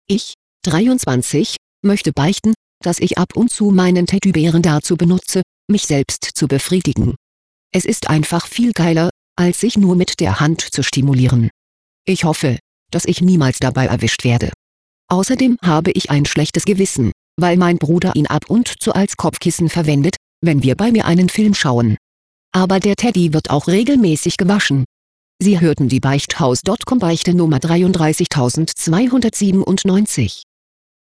Ich, 23, möchte beichten, dass ich ab und zu meinen Teddybären dazu benutze, mich selbst zu befriedigen. Es ist einfach viel geiler, als sich nur mit der Hand zu stimulieren. Ich hoffe, dass ich niemals dabei erwischt werde. Außerdem habe ich ein schlechtes Gewissen, weil mein Bruder ihn ab und zu als Kopfkissen verwendet, wenn wir bei mir einen Film schauen. Aber der Teddy wird auch regelmäßig gewaschen. Sie hörten die Beichthaus.com Beichte Nummer 33297.